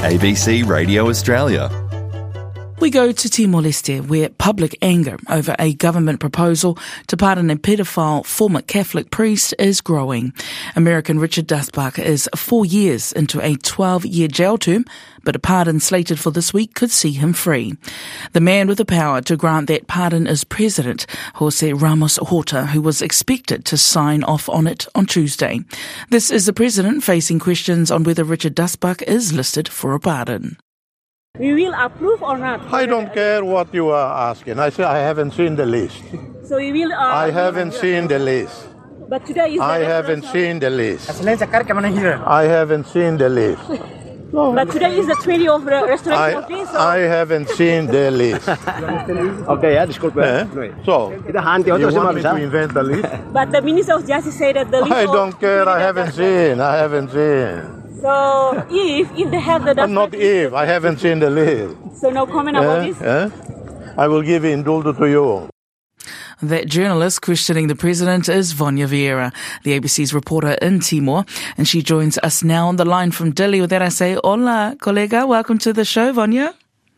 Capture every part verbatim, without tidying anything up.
A B C Radio Australia. We go to Timor-Leste, where public anger over a government proposal to pardon a paedophile former Catholic priest is growing. American Richard Dustbuck is four years into a twelve-year jail term, but a pardon slated for this week could see him free. The man with the power to grant that pardon is President Jose Ramos Horta, who was expected to sign off on it on Tuesday. This is the president facing questions on whether Richard Dustbuck is listed for a pardon. We will approve or not? I don't care what you are asking. I say I haven't seen the list. So we will... Uh, I haven't seen the list. But today is I the haven't seen the list. restoration. I haven't seen the list. But today is the twentieth of the restoration I, of this. So I haven't seen the list. Okay, ja, disculpe. Eh? So, you want me to invent the list? But the Minister of Justice said that the list... I of- don't care. I haven't seen. I haven't seen. So if if they have the... But not if. I haven't seen the list. So no comment about Eh? this? Eh? I will give indulto to you. That journalist questioning the president is Vanya Vieira, the A B C's reporter in Timor, and she joins us now on the line from Dili. With that I say, hola, colega, welcome to the show, Vanya.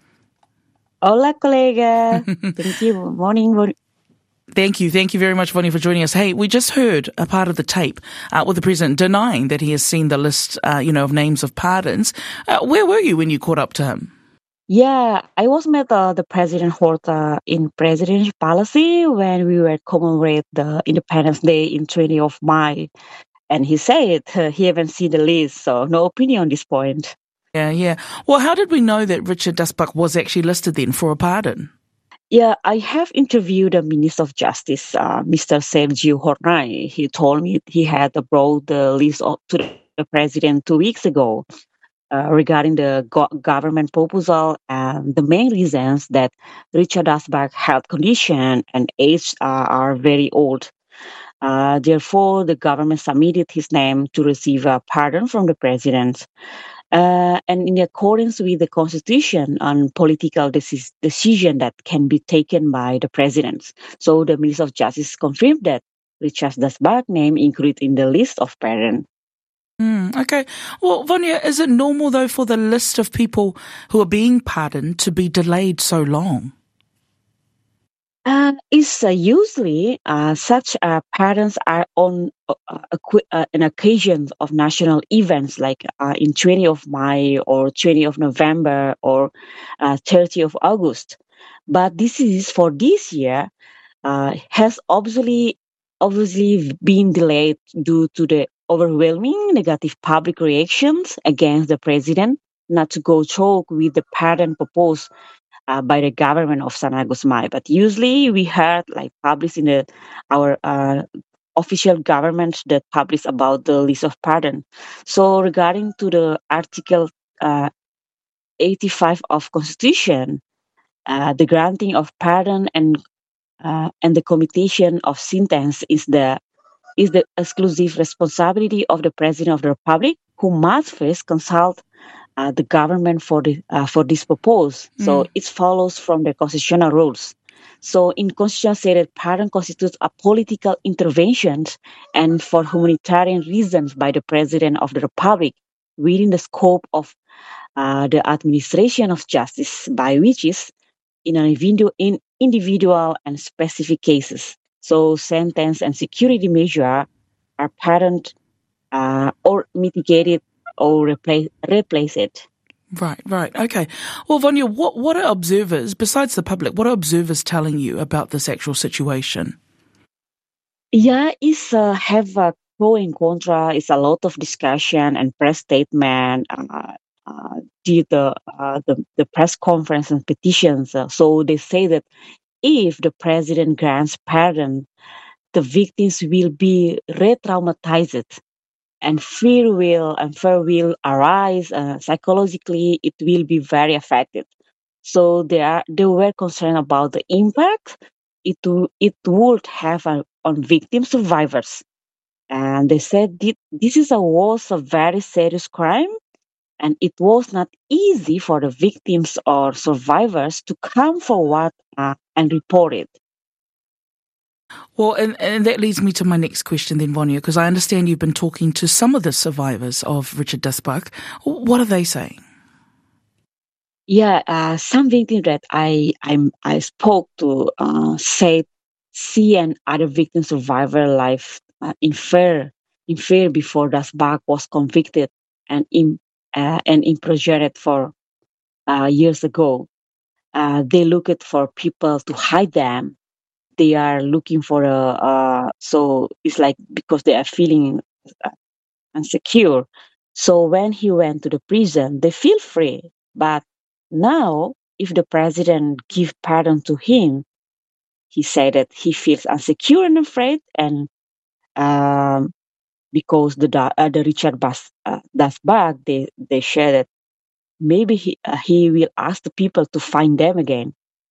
Hola, colega. Thank you. Morning, morning. Thank you. Thank you very much, Vanya, for joining us. Hey, we just heard a part of the tape uh, with the president denying that he has seen the list, uh, you know, of names of pardons. Uh, where were you when you caught up to him? Yeah, I was met uh, the President Horta in Presidential Palace when we were commemorate the Independence Day in twentieth of May. And he said uh, he haven't seen the list, so no opinion on this point. Yeah, yeah. Well, how did we know that Richard Dustbuck was actually listed then for a pardon? Yeah, I have interviewed the Minister of Justice, uh, Mister Sergio Hornay. He told me he had brought the list of, to the President two weeks ago uh, regarding the go- government proposal, and the main reasons that Richard Dustbuck's health condition and age uh, are very old. Uh, therefore, the government submitted his name to receive a pardon from the President. Uh, and in accordance with the Constitution on political decis- decision that can be taken by the President. So the Minister of Justice confirmed that Richard Dustbuck's name included in the list of pardon. Mm, okay. Well, Vanya, is it normal, though, for the list of people who are being pardoned to be delayed so long? Uh, it's uh, usually uh, such uh, pardons are on uh, uh, uh, an occasion of national events like uh, in twentieth of May or twentieth of November or uh, thirtieth of August. But this is for this year uh, has obviously obviously been delayed due to the overwhelming negative public reactions against the president not to go through with the pardon proposed Uh, by the government of San Agus Mai. But usually we heard like published in the, our uh, official government that published about the list of pardon. So regarding to the Article uh, eighty-five of Constitution, uh, the granting of pardon and uh, and the commutation of sentence is the is the exclusive responsibility of the President of the Republic, who must first consult Uh, the government for the uh, for this proposal. Mm. So it follows from the constitutional rules. So in Constitution said that pardon constitutes a political intervention and for humanitarian reasons by the President of the Republic within the scope of uh, the administration of justice, by which is in an individual, in individual and specific cases. So sentence and security measure are pardoned uh, or mitigated or replace replace it. Right, right. Okay. Well, Vanya, what, what are observers, besides the public, what are observers telling you about this actual situation? Yeah, it's uh, have a pro and contra. It's a lot of discussion and press statement. Uh, uh, did the, uh, the the press conference and petitions. Uh, so they say that if the president grants pardon, the victims will be re-traumatized. And fear will and fear will arise. Uh, psychologically, it will be very affected. So they are they were concerned about the impact it w- it would have on, on victim survivors, and they said that this is a was a very serious crime, and it was not easy for the victims or survivors to come forward uh, and report it. Well, and, and that leads me to my next question then, Vanya, because I understand you've been talking to some of the survivors of Richard Dustbuck. What are they saying? Yeah, uh, some victims that I I'm, I spoke to uh, said she and other victim survivor life uh, in fear, in fear before Dasbach was convicted and in uh, and imprisoned for uh, years ago. Uh, they looked for people to hide them. They are looking for a uh, so it's like because they are feeling uh, insecure. So when he went to the prison, they feel free. But now, if the president give pardon to him, he said that he feels insecure and afraid, and um, because the Da- uh, the Richard Bas, uh, Dasbach, they they share that maybe he uh, he will ask the people to find them again.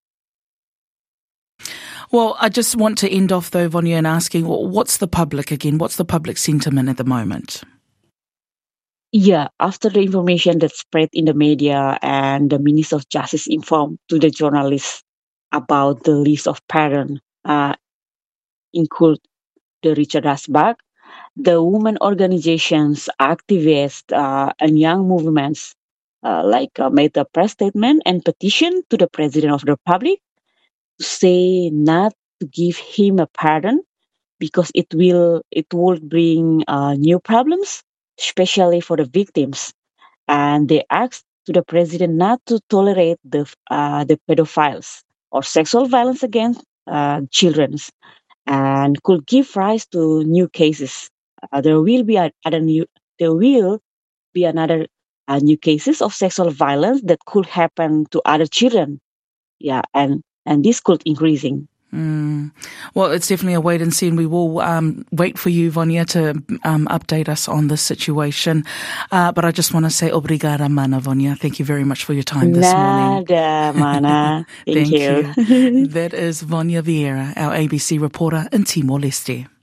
Well, I just want to end off though, Vanya, and asking, well, what's the public again? What's the public sentiment at the moment? Yeah, after the information that spread in the media and the Minister of Justice informed to the journalists about the list of parents, uh, include the Richard Dasbach, the women organizations, activists, uh, and young movements uh, like uh, made a press statement and petition to the President of the Republic to say not to give him a pardon because it will it will bring uh, new problems, especially for the victims. And they asked to the president not to tolerate the uh, the pedophiles or sexual violence against uh, children, and could give rise to new cases. Uh, there will be a, other new there will be another uh, new cases of sexual violence that could happen to other children. Yeah, and and this could increasing. Mm. Well, it's definitely a wait and see, and we will um, wait for you, Vanya, to um, update us on this situation. Uh, but I just want to say obrigada, mana, Vanya. Thank you very much for your time this morning. Nada, mana. Thank, Thank you. you. That is Vanya Vieira, our A B C reporter in Timor-Leste.